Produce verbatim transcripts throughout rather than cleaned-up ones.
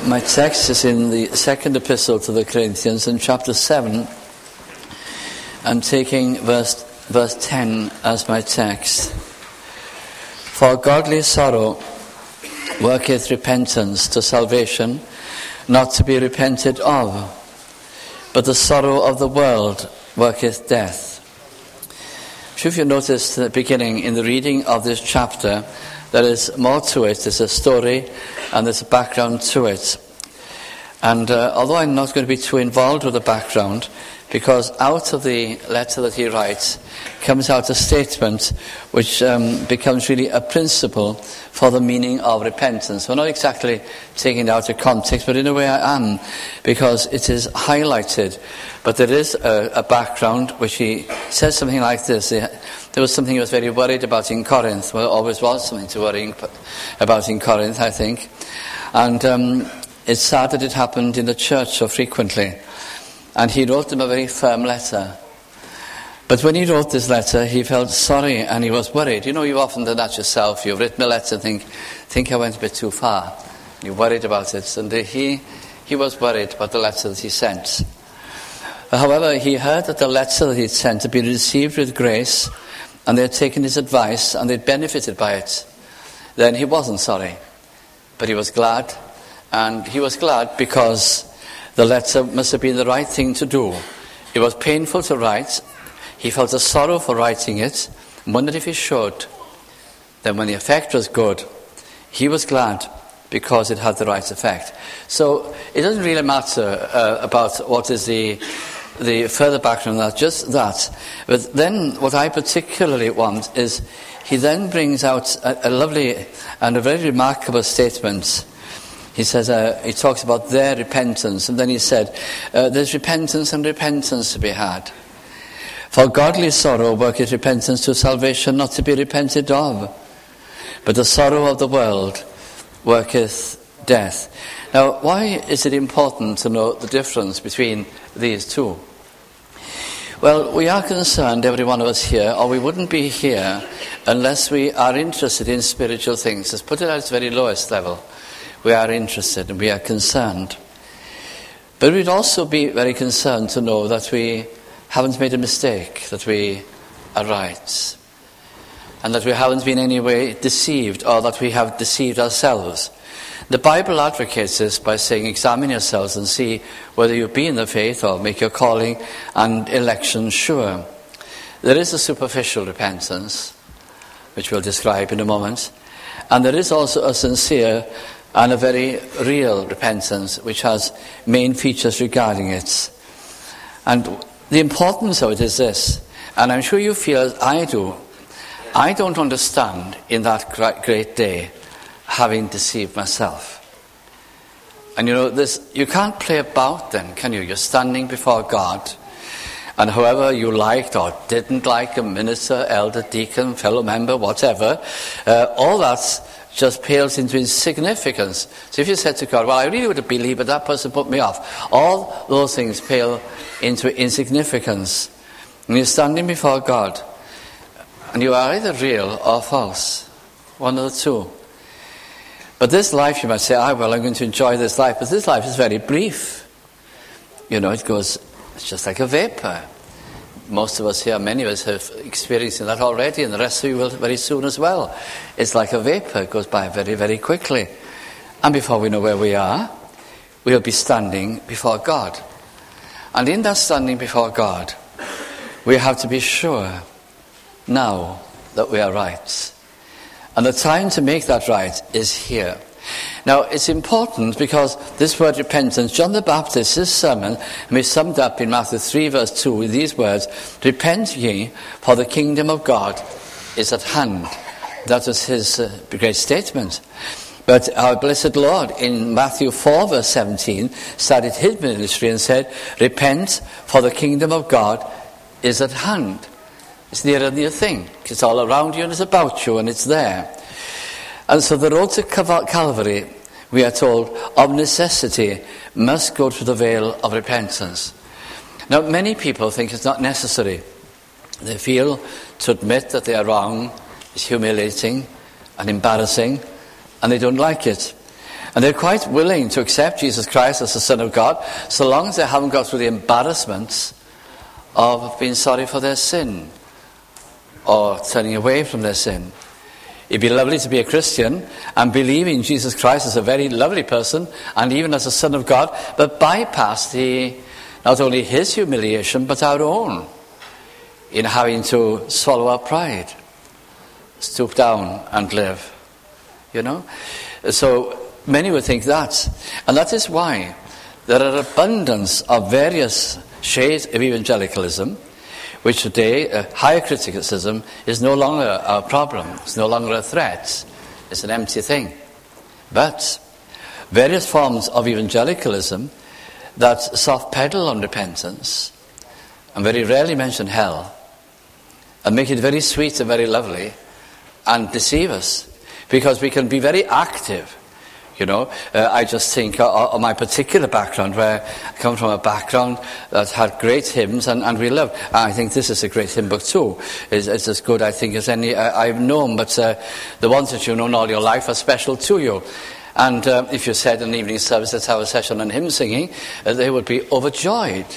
My text is in the second epistle to the Corinthians in chapter seven. I'm taking verse, verse ten as my text. For godly sorrow worketh repentance to salvation, not to be repented of, but the sorrow of the world worketh death. I'm sure if you noticed at the beginning in the reading of this chapter, there is more to it. There's a story and there's a background to it. And uh, although I'm not going to be too involved with the background, because out of the letter that he writes comes out a statement which um, becomes really a principle for the meaning of repentance. We're not exactly taking it out of context, but in a way I am, because it is highlighted. But there is a, a background which he says something like this. There was something he was very worried about in Corinth. Well, there always was something to worry about in Corinth, I think. And um, it's sad that it happened in the church so frequently. And he wrote them a very firm letter. But when he wrote this letter, he felt sorry and he was worried. You know, you've often done that yourself. You've written a letter and think, think I went a bit too far. You're worried about it. And he, he was worried about the letter that he sent. However, he heard that the letter that he'd sent had been received with grace, and they had taken his advice and they'd benefited by it. Then he wasn't sorry, but he was glad. And he was glad because the letter must have been the right thing to do. It was painful to write. He felt a sorrow for writing it, and wondered if he should. Then when the effect was good, he was glad because it had the right effect. So it doesn't really matter uh, about what is the the further background of that, just that. But then what I particularly want is he then brings out a, a lovely and a very remarkable statement. He says, uh, he talks about their repentance, and then he said, uh, there's repentance and repentance to be had. For godly sorrow worketh repentance to salvation, not to be repented of. But the sorrow of the world worketh death. Now, why is it important to know the difference between these two? Well, we are concerned, every one of us here, or we wouldn't be here unless we are interested in spiritual things. Let's put it at its very lowest level. We are interested and we are concerned. But we'd also be very concerned to know that we haven't made a mistake, that we are right, and that we haven't been in any way deceived, or that we have deceived ourselves. The Bible advocates this by saying, examine yourselves and see whether you be in the faith, or make your calling and election sure. There is a superficial repentance, which we'll describe in a moment, and there is also a sincere and a very real repentance, which has main features regarding it. And the importance of it is this, and I'm sure you feel as I do. I don't understand in that great day having deceived myself. And you know, this, you can't play about then, can you? You're standing before God, and whoever you liked or didn't like, a minister, elder, deacon, fellow member, whatever, uh, all that just pales into insignificance. So if you said to God, well, I really would have believed, but that person put me off, all those things pale into insignificance. And you're standing before God, and you are either real or false, one of the two. But this life, you might say, ah, well, I'm going to enjoy this life, but this life is very brief. You know, it goes, it's just like a vapor. Most of us here, many of us have experienced that already, and the rest of you will very soon as well. It's like a vapor, it goes by very, very quickly. And before we know where we are, we'll be standing before God. And in that standing before God, we have to be sure now that we are right. And the time to make that right is here. Now, it's important because this word repentance, John the Baptist, his sermon, and we summed up in Matthew three, verse two, with these words, repent ye, for the kingdom of God is at hand. That was his uh, great statement. But our blessed Lord, in Matthew four, verse seventeen, started his ministry and said, repent, for the kingdom of God is at hand. It's near and near thing. It's all around you and it's about you and it's there. And so the road to Calvary, we are told, of necessity, must go through the veil of repentance. Now, many people think it's not necessary. They feel to admit that they are wrong is humiliating and embarrassing, and they don't like it. And they're quite willing to accept Jesus Christ as the Son of God, so long as they haven't got through the embarrassment of being sorry for their sin or turning away from their sin. It'd be lovely to be a Christian and believe in Jesus Christ as a very lovely person and even as a Son of God, but bypass the, not only his humiliation but our own, in having to swallow our pride, stoop down and live. You know? So many would think that. And that is why there are abundance of various shades of evangelicalism, which today, uh, higher criticism is no longer a problem. It's no longer a threat. It's an empty thing. But various forms of evangelicalism that soft pedal on repentance and very rarely mention hell and make it very sweet and very lovely and deceive us, because we can be very active. You know, uh, I just think of, of my particular background, where I come from a background that had great hymns, and, and we love. And I think this is a great hymn book too. It's, it's as good, I think, as any uh, I've known. But uh, the ones that you've known all your life are special to you. And uh, if you said in an evening service, let's have a session on hymn singing, uh, they would be overjoyed.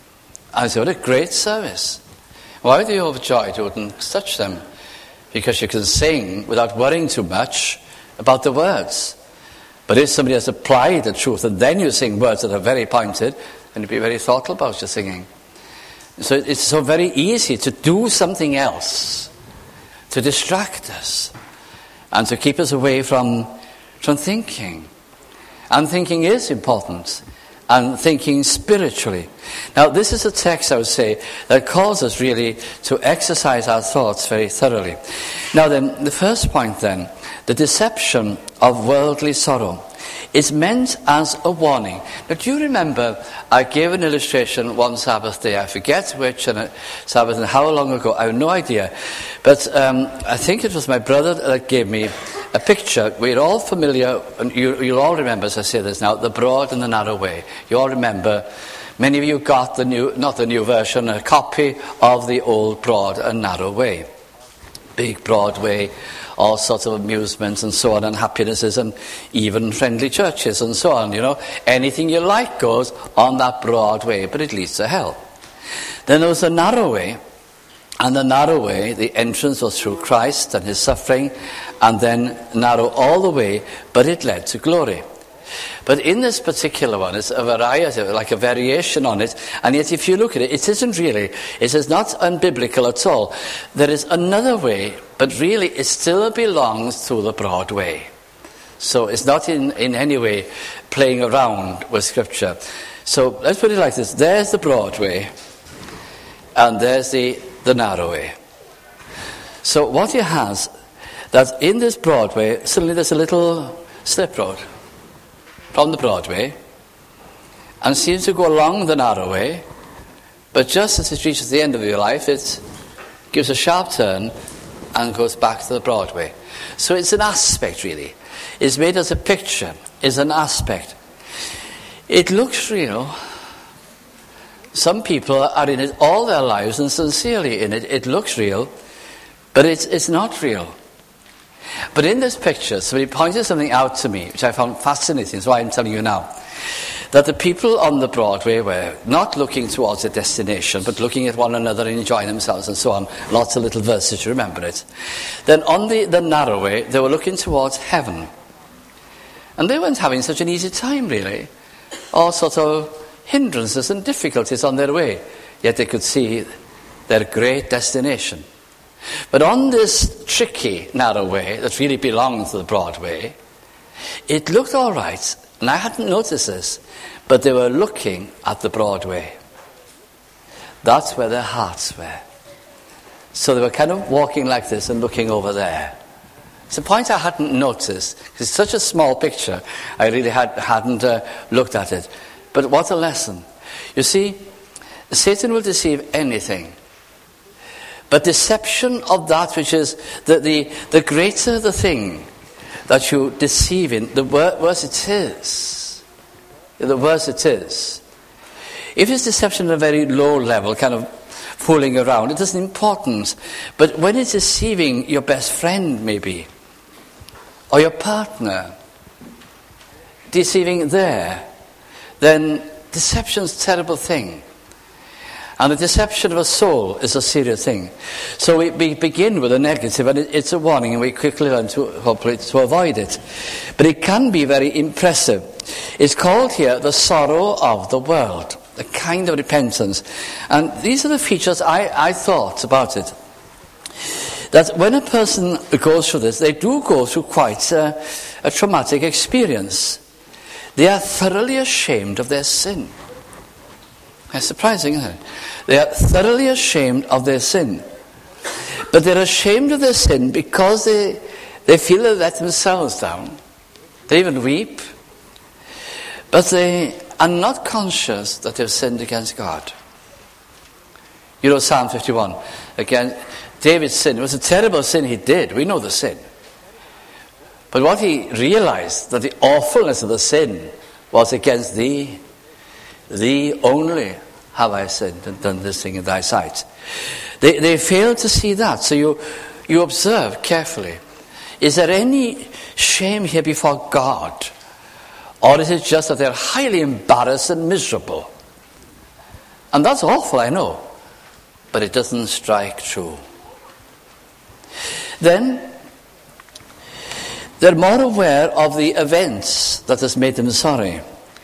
I said, what a great service. Why are they overjoyed? You wouldn't touch them. Because you can sing without worrying too much about the words. But if somebody has applied the truth and then you sing words that are very pointed, then you'd be very thoughtful about your singing. So it's so very easy to do something else, to distract us, and to keep us away from, from thinking. And thinking is important, and thinking spiritually. Now, this is a text, I would say, that calls us really to exercise our thoughts very thoroughly. Now then, the first point then, the deception of worldly sorrow, is meant as a warning. Now, do you remember, I gave an illustration one Sabbath day, I forget which and Sabbath and how long ago, I have no idea. But um, I think it was my brother that gave me a picture. We're all familiar, and you, you'll all remember, as I say this now, the broad and the narrow way. You all remember, many of you got the new, not the new version, a copy of the old broad and narrow way. Big broad way, all sorts of amusements and so on, and happinesses, and even friendly churches and so on, you know. Anything you like goes on that broad way, but it leads to hell. Then there was a narrow way, and the narrow way, the entrance was through Christ and his suffering, and then narrow all the way, but it led to glory. But in this particular one, it's a variety, like a variation on it, and yet if you look at it, it isn't really, it is not unbiblical at all. There is another way, but really it still belongs to the broad way. So it's not in, in any way playing around with Scripture. So let's put it like this. There's the broad way, and there's the, the narrow way. So what you have, that in this broad way, suddenly there's a little slip road from the broad way, and seems to go along the narrow way, but just as it reaches the end of your life, it gives a sharp turn and goes back to the broad way. So it's an aspect, really. It's made as a picture, it's an aspect. It looks real. Some people are in it all their lives and sincerely in it. It looks real, but it's, it's not real. But in this picture, somebody pointed something out to me, which I found fascinating, so I'm telling you now. That the people on the Broadway were not looking towards a destination, but looking at one another and enjoying themselves and so on. Lots of little verses, you remember it. Then on the, the narrow way, they were looking towards heaven. And they weren't having such an easy time, really. All sorts of hindrances and difficulties on their way. Yet they could see their great destination. But on this tricky narrow way that really belonged to the broad way, it looked all right, and I hadn't noticed this, but they were looking at the broad way. That's where their hearts were. So they were kind of walking like this and looking over there. It's a point I hadn't noticed, because it's such a small picture, I really had, hadn't uh, looked at it. But what a lesson. You see, Satan will deceive anything. But deception of that which is, the, the, the greater the thing that you deceive in, the worse it is. The worse it is. If it's deception at a very low level, kind of fooling around, it isn't important. But when it's deceiving your best friend, maybe, or your partner, deceiving there, then deception's a terrible thing. And the deception of a soul is a serious thing. So we, we begin with a negative, and it, it's a warning, and we quickly learn to, hopefully, to avoid it. But it can be very impressive. It's called here the sorrow of the world, a kind of repentance. And these are the features I, I thought about it. That when a person goes through this, they do go through quite a, a traumatic experience. They are thoroughly ashamed of their sin. It's surprising, isn't it? They are thoroughly ashamed of their sin. But they're ashamed of their sin because they, they feel they let themselves down. They even weep. But they are not conscious that they've sinned against God. You know Psalm fifty-one. Again, David's sin. It was a terrible sin he did. We know the sin. But what he realized, that the awfulness of the sin was against thee. Thee only have I sinned and done this thing in thy sight. They, they fail to see that. So you, you observe carefully. Is there any shame here before God? Or is it just that they're highly embarrassed and miserable? And that's awful, I know. But it doesn't strike true. Then, they're more aware of the events that has made them sorry.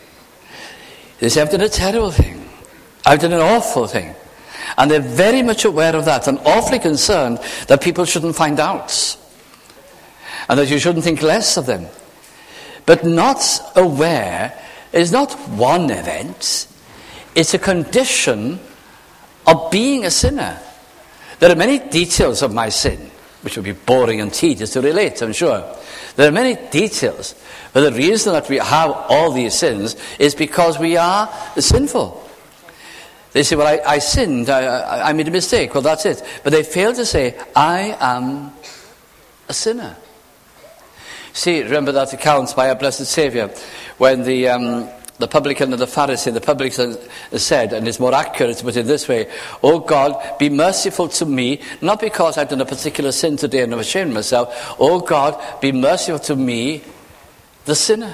They say, I've done a terrible thing. I've done an awful thing. And they're very much aware of that and awfully concerned that people shouldn't find out. And that you shouldn't think less of them. But not aware is not one event. It's a condition of being a sinner. There are many details of my sin, which would be boring and tedious to relate, I'm sure. There are many details. But the reason that we have all these sins is because we are sinful. They say, well, I, I sinned, I, I made a mistake. Well, that's it. But they fail to say, I am a sinner. See, remember that account by our blessed Saviour, when the um, the publican and the Pharisee, the publican said, and it's more accurate to put it this way, oh God, be merciful to me, not because I've done a particular sin today and I'm ashamed of myself. Oh God, be merciful to me, the sinner.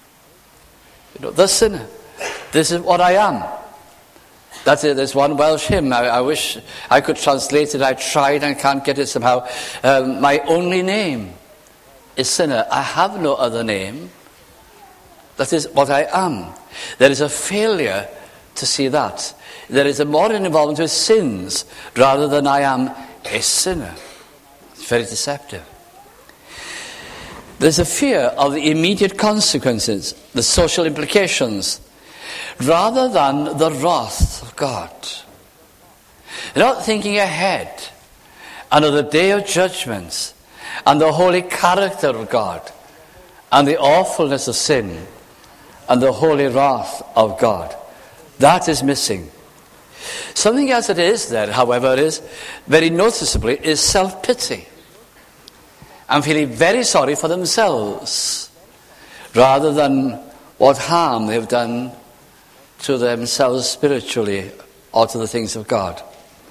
You know, the sinner. This is what I am. That's it. There's one Welsh hymn. I, I wish I could translate it. I tried and can't get it somehow. Um, my only name is sinner. I have no other name. That is what I am. There is a failure to see that. There is a more involvement with sins rather than I am a sinner. It's very deceptive. There's a fear of the immediate consequences, the social implications, rather than the wrath of God. They're not thinking ahead and of the day of judgment and the holy character of God and the awfulness of sin and the holy wrath of God. That is missing. Something else that is there, however, is very noticeably is self-pity. And feeling very sorry for themselves rather than what harm they've done to themselves spiritually or to the things of God.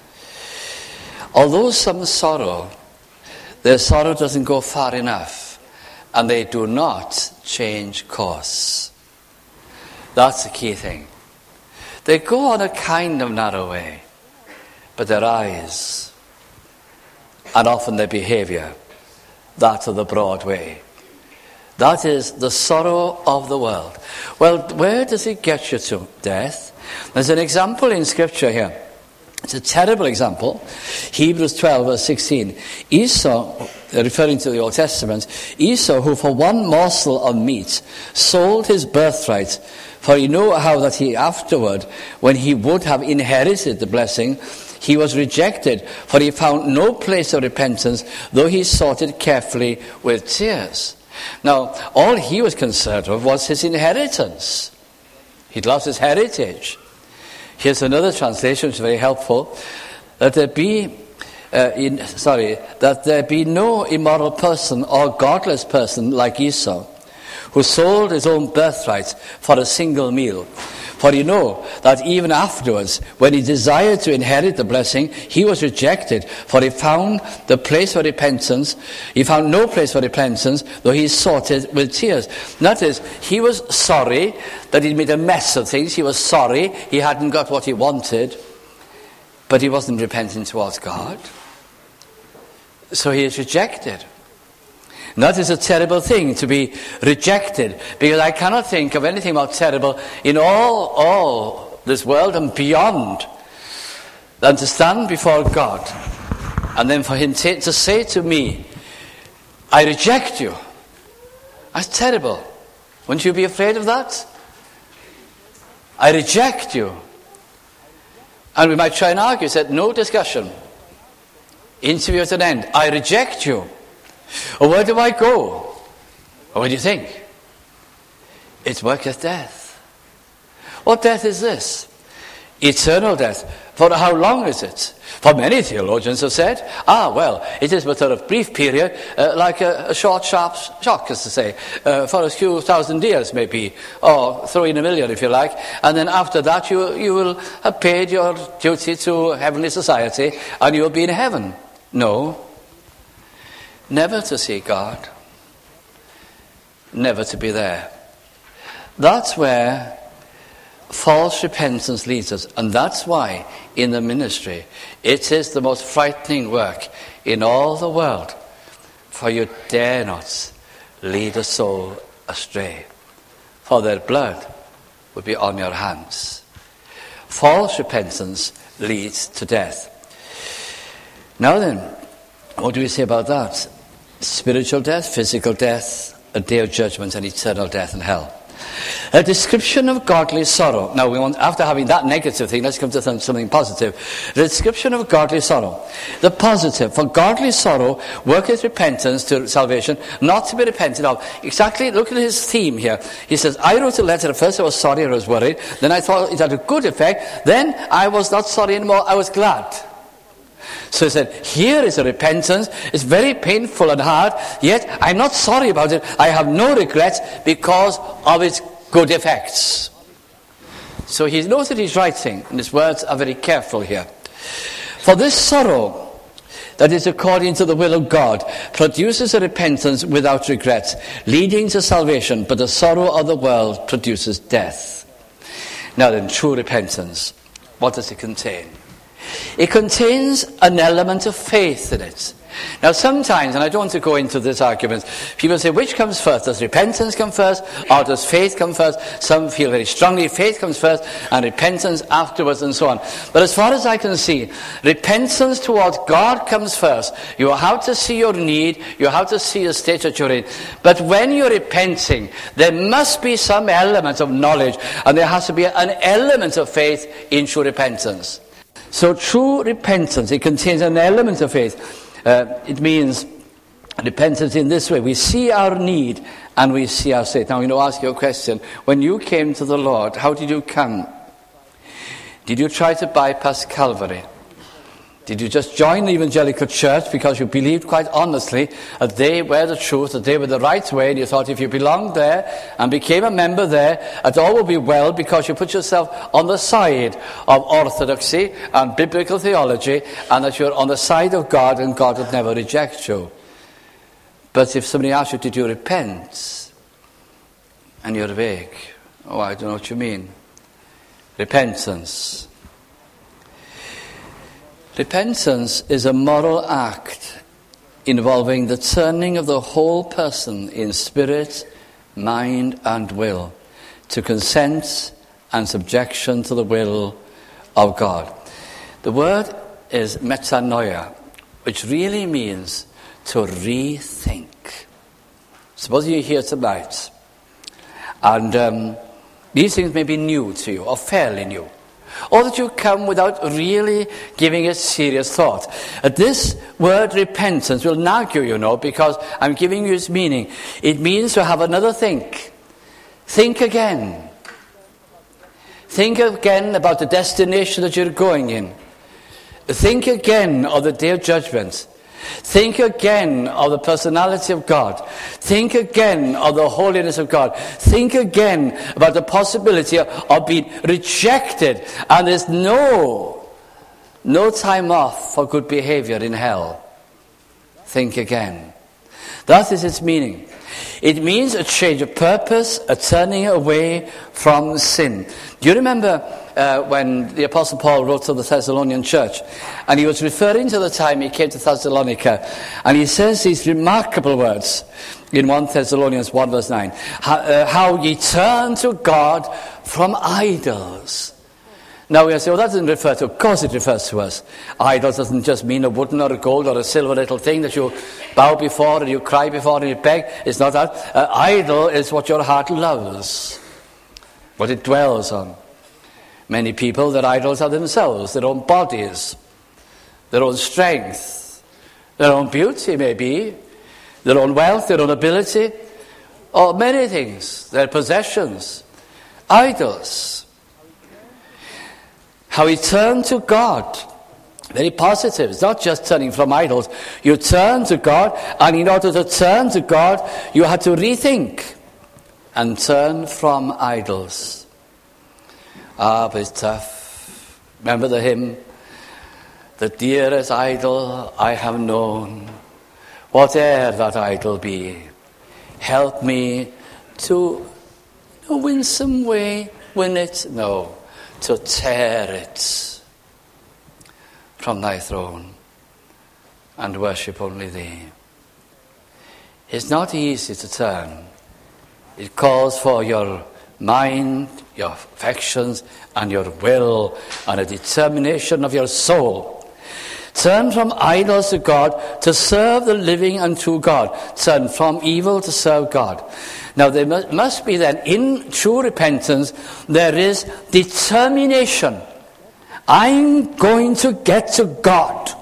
Although some sorrow, their sorrow doesn't go far enough and they do not change course. That's the key thing. They go on a kind of narrow way, but their eyes and often their behavior, that of the broad way. That is the sorrow of the world. Well, where does it get you to? Death. There's an example in Scripture here. It's a terrible example. Hebrews twelve, verse sixteen. Esau, referring to the Old Testament, Esau, who for one morsel of meat sold his birthright, for you know how that he afterward, when he would have inherited the blessing, he was rejected, for he found no place of repentance, though he sought it carefully with tears. Now, all he was concerned with was his inheritance. He'd lost his heritage. Here's another translation which is very helpful. That there be, uh, in, sorry, that there be no immoral person or godless person like Esau, who sold his own birthright for a single meal. For you know that even afterwards, when he desired to inherit the blessing, he was rejected, for he found the place for repentance. He found no place for repentance, though he sought it with tears. Notice, he was sorry that he'd made a mess of things. He was sorry he hadn't got what he wanted, but he wasn't repenting towards God. So he is rejected. That is a terrible thing, to be rejected, because I cannot think of anything more terrible in all, all this world and beyond than to stand before God and then for him to, to say to me, I reject you. That's terrible. Wouldn't you be afraid of that? I reject you. And we might try and argue, said, no discussion. Interview at an end. I reject you. Or where do I go? Or what do you think? It worketh death. What death is this? Eternal death. For how long is it? For many theologians have said, ah, well, it is but for a brief period, uh, like a, a short, sharp shock, as to say, uh, for a few thousand years maybe, or throw in a million if you like, and then after that you, you will have paid your duty to heavenly society, and you will be in heaven. No. Never to see God. Never to be there. That's where false repentance leads us. And that's why in the ministry it is the most frightening work in all the world. For you dare not lead a soul astray. For their blood would be on your hands. False repentance leads to death. Now then, what do we say about that? Spiritual death, physical death, a day of judgment, and eternal death in hell. A description of godly sorrow. Now, we want, after having that negative thing, let's come to something positive. The description of godly sorrow. The positive. For godly sorrow worketh repentance to salvation, not to be repented of. Exactly, look at his theme here. He says, I wrote a letter. At first I was sorry, I was worried. Then I thought it had a good effect. Then I was not sorry anymore, I was glad. So he said, here is a repentance. It's very painful and hard, yet I'm not sorry about it. I have no regrets because of its good effects. So he knows that he's writing, and his words are very careful here. For this sorrow that is according to the will of God produces a repentance without regret, leading to salvation, but the sorrow of the world produces death. Now then, true repentance, what does it contain? It contains an element of faith in it. Now sometimes, and I don't want to go into this argument, people say, which comes first? Does repentance come first, or does faith come first? Some feel very strongly faith comes first and repentance afterwards, and so on. But as far as I can see, repentance towards God comes first. You have to see your need, you have to see the state that you're in. But when you're repenting, there must be some element of knowledge, and there has to be an element of faith in true repentance. So true repentance, it contains an element of faith. Uh, it means repentance in this way. We see our need and we see our state. Now, I'm going to ask you a question. When you came to the Lord, how did you come? Did you try to bypass Calvary? Did you just join the evangelical church because you believed quite honestly that they were the truth, that they were the right way, and you thought if you belonged there and became a member there, that all would be well because you put yourself on the side of orthodoxy and biblical theology, and that you're on the side of God and God would never reject you? But if somebody asks you, did you repent? And you're vague. Oh, I don't know what you mean. Repentance. Repentance is a moral act involving the turning of the whole person in spirit, mind, and will to consent and subjection to the will of God. The word is metanoia, which really means to rethink. Suppose you're here tonight, and um, these things may be new to you, or fairly new, or that you come without really giving it serious thought. Uh, this word repentance will nag you, you know, because I'm giving you its meaning. It means to have another think. Think again. Think again about the destination that you're going in. Think again of the day of judgment. Think again of the personality of God. Think again of the holiness of God. Think again about the possibility of being rejected. And there's no, no time off for good behavior in hell. Think again. That is its meaning. It means a change of purpose, a turning away from sin. Do you remember uh, when the Apostle Paul wrote to the Thessalonian church, and he was referring to the time he came to Thessalonica, and he says these remarkable words in First Thessalonians one verse nine, how, uh, how ye turn to God from idols. Now we say, well, that doesn't refer to, of course it refers to us. Idols doesn't just mean a wooden or a gold or a silver little thing that you bow before and you cry before and you beg. It's not that. Uh, idol is what your heart loves, what it dwells on. Many people, their idols are themselves, their own bodies, their own strength, their own beauty maybe, their own wealth, their own ability, or many things, their possessions. Idols. How we turn to God. Very positive. It's not just turning from idols. You turn to God, and in order to turn to God, you have to rethink and turn from idols. Ah, but it's tough. Remember the hymn? The dearest idol I have known, whate'er that idol be, help me to no winsome way win it. No. To tear it from thy throne and worship only thee. It's not easy to turn. It calls for your mind, your affections, and your will, and a determination of your soul. Turn from idols to God to serve the living and true God. Turn from evil to serve God. Now there must be then, in true repentance, there is determination. I'm going to get to God.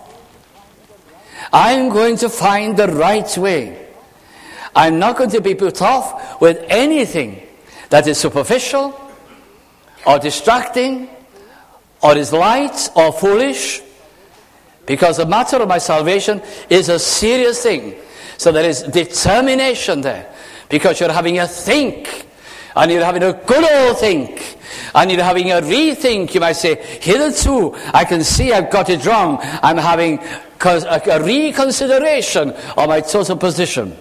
I'm going to find the right way. I'm not going to be put off with anything that is superficial or distracting or is light or foolish, because the matter of my salvation is a serious thing. So there is determination there. Because you're having a think, and you're having a good old think, and you're having a rethink. You might say, hitherto, I can see I've got it wrong. I'm having a reconsideration of my total position.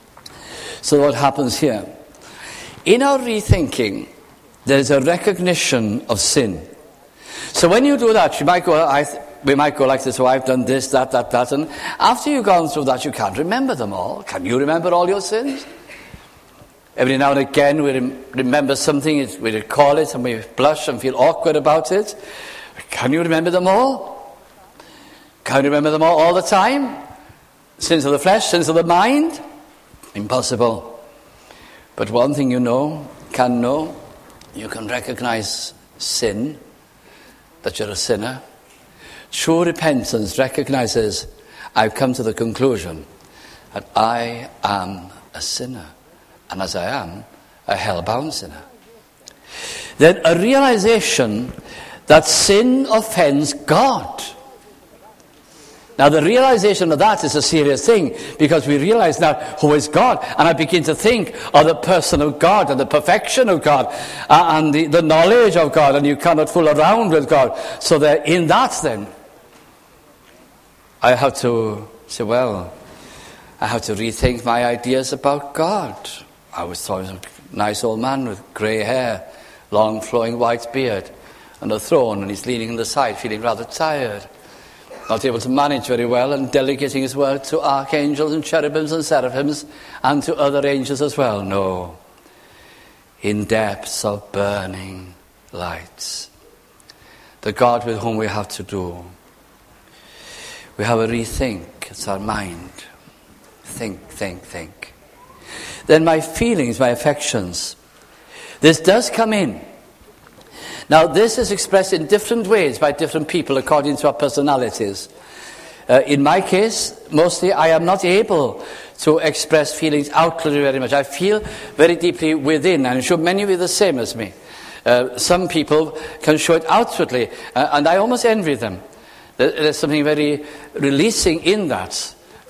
So what happens here? In our rethinking, there's a recognition of sin. So when you do that, you might go, I th- we might go like this, oh, I've done this, that, that, that, and after you've gone through that, you can't remember them all. Can you remember all your sins? Every now and again we rem- remember something, we recall it and we blush and feel awkward about it. Can you remember them all? Can you remember them all all the time? Sins of the flesh, sins of the mind? Impossible. But one thing you know, can know, you can recognize sin, that you're a sinner. True repentance recognizes, I've come to the conclusion that I am a sinner. And as I am, a hell-bound sinner. Then a realization that sin offends God. Now the realization of that is a serious thing, because we realize now who is God, and I begin to think of the person of God and the perfection of God uh, and the, the knowledge of God, and you cannot fool around with God. So that in that then, I have to say, well, I have to rethink my ideas about God. I was thought he was a nice old man with grey hair, long flowing white beard, and a throne, and he's leaning on the side, feeling rather tired, not able to manage very well, and delegating his work to archangels and cherubims and seraphims, and to other angels as well. No. In depths of burning lights, the God with whom we have to do. We have a rethink. It's our mind. Think, think, think. Then my feelings, my affections. This does come in. Now this is expressed in different ways by different people according to our personalities. Uh, in my case, mostly I am not able to express feelings outwardly very much. I feel very deeply within, and I'm sure many of you are the same as me. Uh, some people can show it outwardly, uh, and I almost envy them. There's something very releasing in that.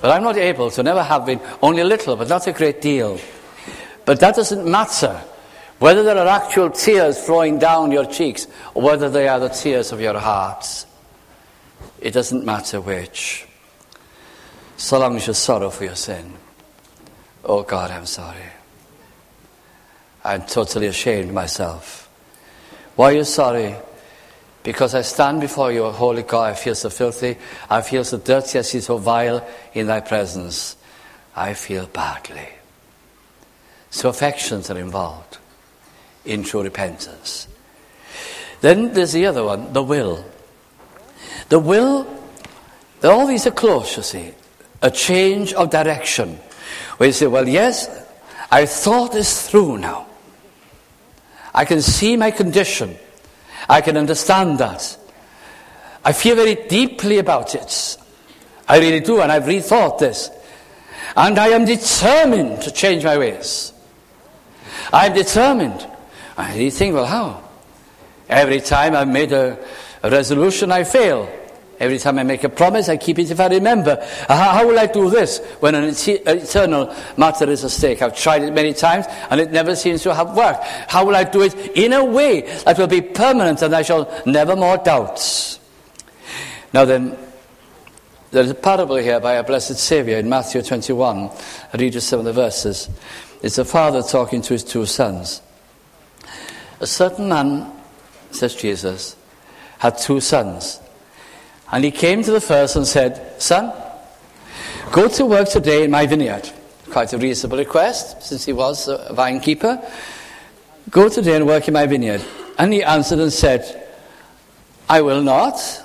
But I'm not able to, never have been, only a little, but not a great deal. But that doesn't matter. Whether there are actual tears flowing down your cheeks, or whether they are the tears of your hearts, it doesn't matter which. So long as you sorrow for your sin. Oh God, I'm sorry. I'm totally ashamed of myself. Why are you sorry? Because I stand before you, holy God, I feel so filthy, I feel so dirty, I see so vile in thy presence. I feel badly. So affections are involved in true repentance. Then there's the other one, the will. The will, all these are close, you see. A change of direction. Where you say, well, yes, I thought this through now. I can see my condition. I can understand that. I feel very deeply about it. I really do, and I've rethought this. And I am determined to change my ways. I'm determined. And you think, well, how? Every time I've made a, a resolution, I fail. Every time I make a promise, I keep it if I remember. How, how will I do this when an eternal matter is at stake? I've tried it many times, and it never seems to have worked. How will I do it in a way that will be permanent, and I shall never more doubt? Now then, there is a parable here by our blessed Saviour in Matthew twenty-one. I read you some of the verses. It's a father talking to his two sons. A certain man, says Jesus, had two sons. And he came to the first and said, Son, go to work today in my vineyard. Quite a reasonable request, since he was a vine keeper. Go today and work in my vineyard. And he answered and said, I will not.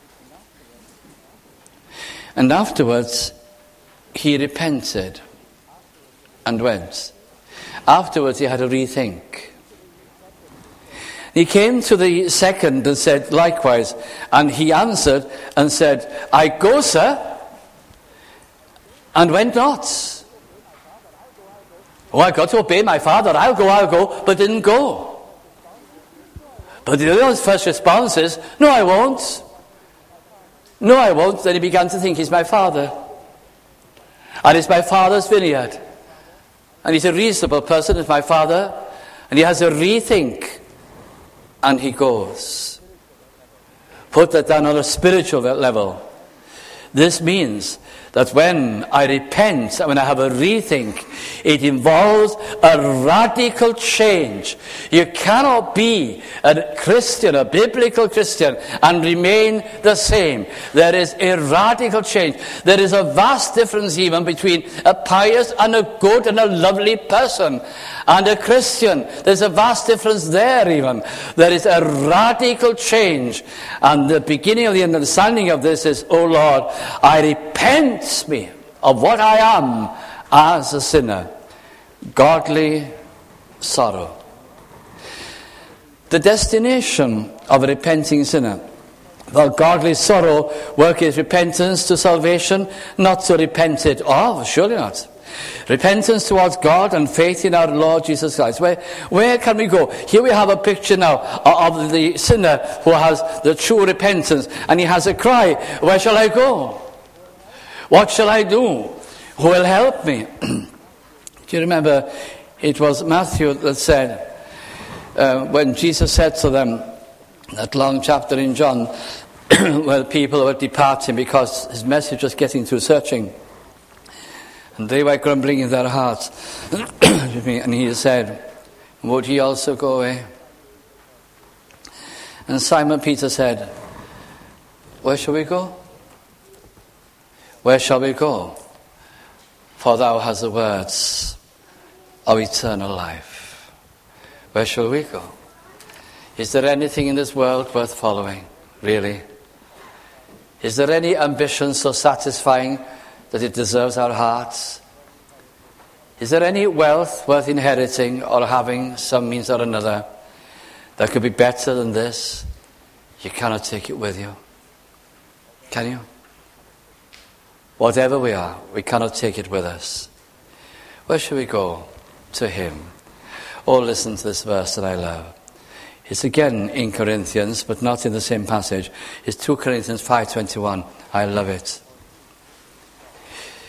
And afterwards, he repented and went. Afterwards, he had a rethink. He came to the second and said likewise, and he answered and said, I go, sir, and went not. Oh, I've got to obey my father, I'll go, I'll go, but didn't go. But the other's first response is, no, I won't. No, I won't. Then he began to think, he's my father. And it's my father's vineyard. And he's a reasonable person, it's my father. And he has a rethink. And he goes. Put that down on a spiritual level. This means that when I repent and when I have a rethink, it involves a radical change. You cannot be a Christian, a biblical Christian, and remain the same. There is a radical change. There is a vast difference even between a pious and a good and a lovely person and a Christian. There's a vast difference there even. There is a radical change. And the beginning of the understanding of this is, oh Lord, I repent me of what I am as a sinner. Godly sorrow. The destination of a repenting sinner. Well, godly sorrow worketh repentance to salvation, not to repent it of, surely not. Repentance towards God and faith in our Lord Jesus Christ. Where, where can we go? Here we have a picture now of the sinner who has the true repentance, and he has a cry, where shall I go? What shall I do? Who will help me? Do you remember, it was Matthew that said, uh, when Jesus said to them, that long chapter in John, where people were departing because his message was getting too searching. And they were grumbling in their hearts. And he said, would he also go away? And Simon Peter said, where shall we go? Where shall we go? For thou hast the words of eternal life. Where shall we go? Is there anything in this world worth following, really? Is there any ambition so satisfying that it deserves our hearts? Is there any wealth worth inheriting or having some means or another that could be better than this? You cannot take it with you. Can you? Whatever we are, we cannot take it with us. Where should we go? To him. Oh, listen to this verse that I love. It's again in Corinthians, but not in the same passage. It's two Corinthians five twenty-one. I love it.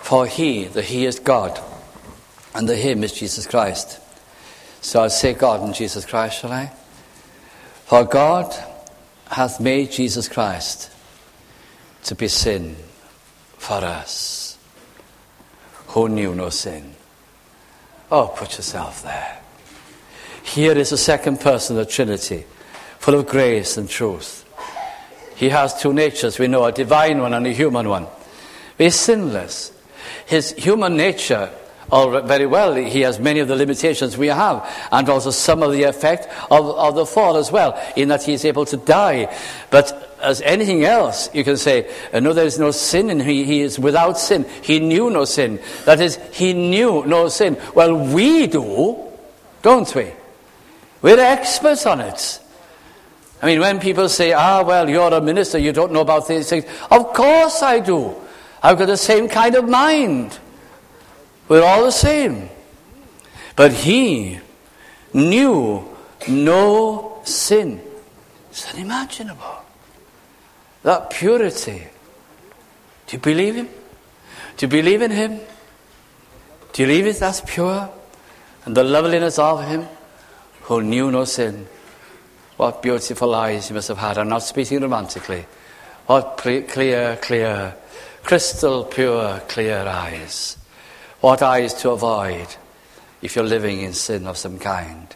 For he, the he is God, and the him is Jesus Christ. So I'll say God and Jesus Christ, shall I? For God hath made Jesus Christ to be sin for us, who knew no sin. Oh, put yourself there. Here is the second person of the Trinity, full of grace and truth. He has two natures, we know, a divine one and a human one. He is sinless. His human nature, all very well, he has many of the limitations we have, and also some of the effect of, of the fall as well, in that he is able to die. But as anything else, you can say, no, there is no sin in him. He, he is without sin. He knew no sin. That is, he knew no sin. Well, we do, don't we? We're experts on it. I mean, when people say, ah, well, you're a minister, you don't know about these things. Of course I do. I've got the same kind of mind. We're all the same. But he knew no sin. It's unimaginable. That purity. Do you believe him? Do you believe in him? Do you believe it that's pure? And the loveliness of him who knew no sin. What beautiful eyes he must have had. I'm not speaking romantically. What clear, clear, crystal pure, clear eyes. What eyes to avoid if you're living in sin of some kind.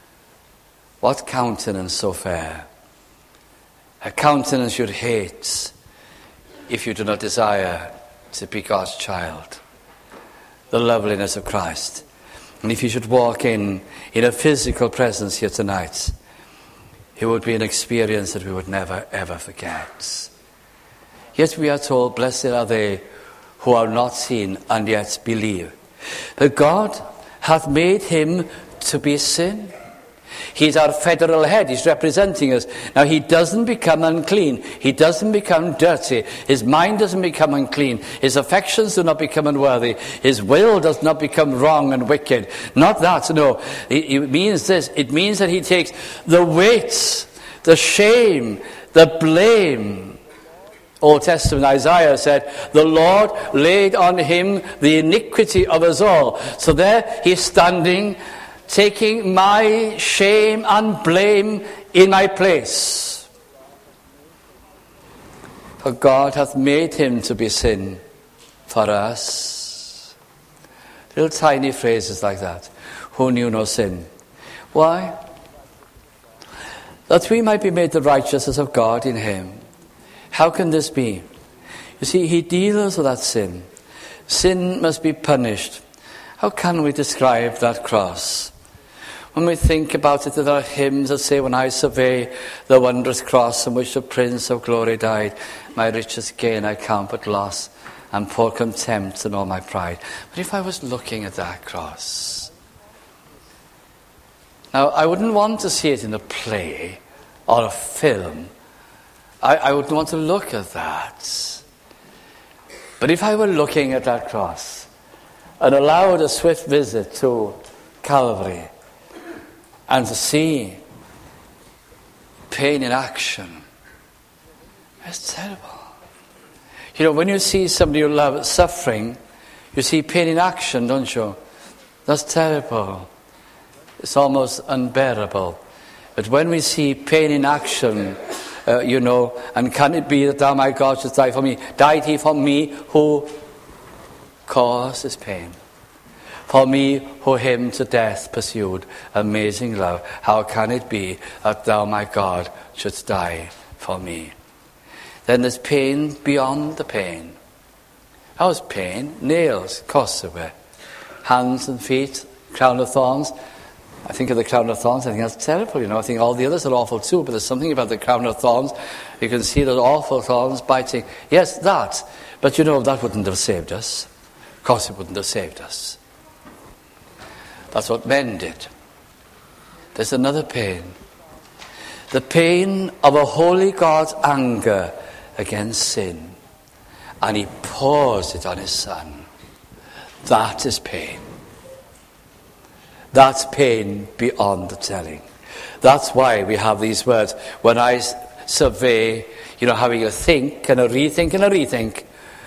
What countenance so fair. A countenance you'd hate if you do not desire to be God's child. The loveliness of Christ. And if you should walk in, in a physical presence here tonight, it would be an experience that we would never, ever forget. Yet we are told, blessed are they who are not seen and yet believe. But God hath made him to be sin. He's our federal head. He's representing us. Now, he doesn't become unclean. He doesn't become dirty. His mind doesn't become unclean. His affections do not become unworthy. His will does not become wrong and wicked. Not that, no. It, it means this. It means that he takes the weight, the shame, the blame. Old Testament Isaiah said, the Lord laid on him the iniquity of us all. So there he's standing, taking my shame and blame in my place. For God hath made him to be sin for us. Little tiny phrases like that. Who knew no sin. Why? That we might be made the righteousness of God in him. How can this be? You see, he deals with that sin. Sin must be punished. How can we describe that cross? When we think about it, there are hymns that say, when I survey the wondrous cross on which the Prince of Glory died, my richest gain I count but loss, and pour contempt and all my pride. But if I was looking at that cross, now I wouldn't want to see it in a play or a film. I, I wouldn't want to look at that. But if I were looking at that cross and allowed a swift visit to Calvary and to see pain in action, it's terrible. You know, when you see somebody you love suffering, you see pain in action, don't you? That's terrible. It's almost unbearable. But when we see pain in action, Uh, you know, and can it be that thou, my God, shouldst die for me? Died he for me who caused his pain? For me who him to death pursued? Amazing love. How can it be that thou, my God, shouldst die for me? Then there's pain beyond the pain. How's pain? Nails, of course there were. Hands and feet, crown of thorns. I think of the crown of thorns, I think that's terrible, you know. I think all the others are awful too, but there's something about the crown of thorns. You can see those awful thorns biting. Yes, that. But you know, that wouldn't have saved us. Of course it wouldn't have saved us. That's what men did. There's another pain. The pain of a holy God's anger against sin. And he pours it on his Son. That is pain. That's pain beyond the telling. That's why we have these words. When I survey, you know, having a think and a rethink and a rethink,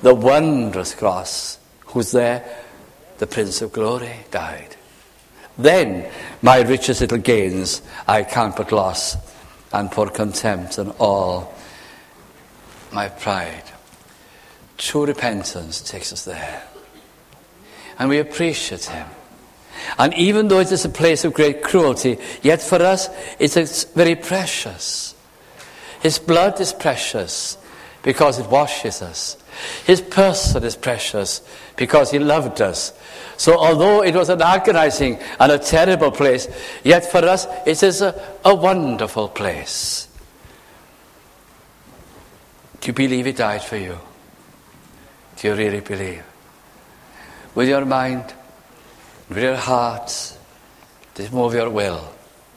the wondrous cross. Who's there? The Prince of Glory died. Then my richest little gains I count but loss, and pour contempt on all my pride. True repentance takes us there. And we appreciate him. And even though it is a place of great cruelty, yet for us it is very precious. His blood is precious because it washes us. His person is precious because he loved us. So although it was an agonizing and a terrible place, yet for us it is a, a wonderful place. Do you believe he died for you? Do you really believe? With your mind, with your heart, just move your will.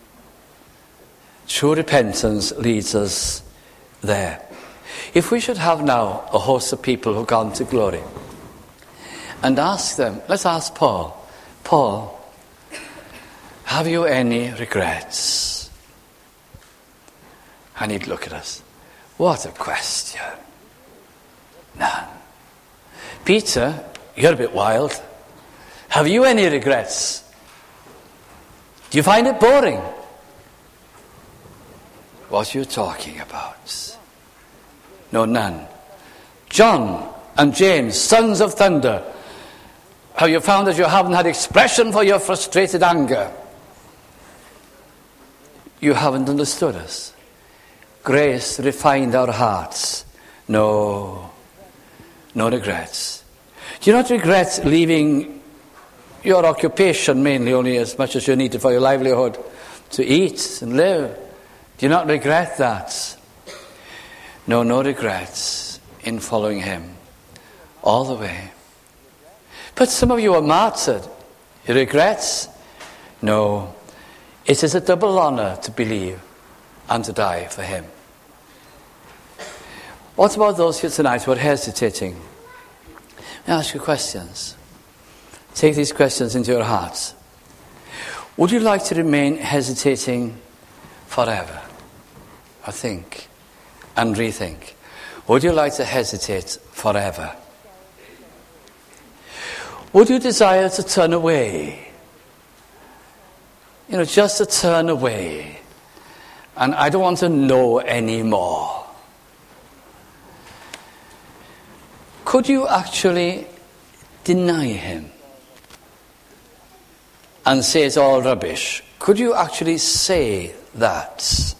True repentance leads us there. If we should have now a host of people who come to glory and ask them, let's ask Paul, Paul, have you any regrets? And he'd look at us. What a question. None. Peter, you're a bit wild. Have you any regrets? Do you find it boring? What are you talking about? No, none. John and James, sons of thunder, have you found that you haven't had expression for your frustrated anger? You haven't understood us. Grace refined our hearts. No, no regrets. Do you not regret leaving your occupation mainly only as much as you need it for your livelihood to eat and live? Do you not regret that? No, no regrets in following him all the way. But some of you are martyred. You regrets? No. It is a double honor to believe and to die for him. What about those here tonight who are hesitating? Let me ask you questions. Take these questions into your hearts. Would you like to remain hesitating forever? Or think and rethink. Would you like to hesitate forever? Would you desire to turn away? You know, just to turn away. And I don't want to know anymore. Could you actually deny him and say it's all rubbish? Could you actually say that?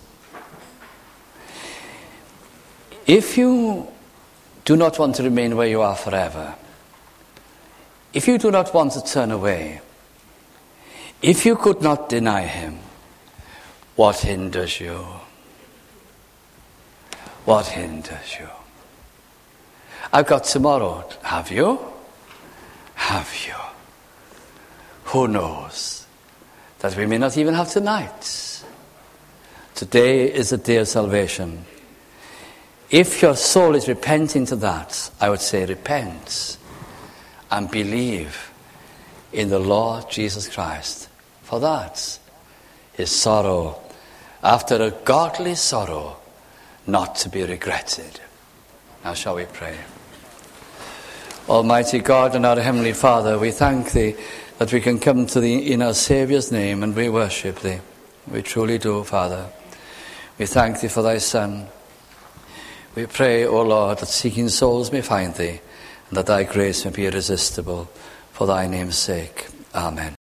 If you do not want to remain where you are forever, if you do not want to turn away, if you could not deny him, what hinders you? What hinders you? I've got tomorrow. Have you? Have you? Who knows? That we may not even have tonight. Today is the day of salvation. If your soul is repenting to that, I would say repent and believe in the Lord Jesus Christ. For that is sorrow, after a godly sorrow, not to be regretted. Now shall we pray? Almighty God and our Heavenly Father, we thank Thee that we can come to Thee in our Saviour's name and we worship Thee. We truly do, Father. We thank Thee for Thy Son. We pray, O Lord, that seeking souls may find Thee and that Thy grace may be irresistible for Thy name's sake. Amen.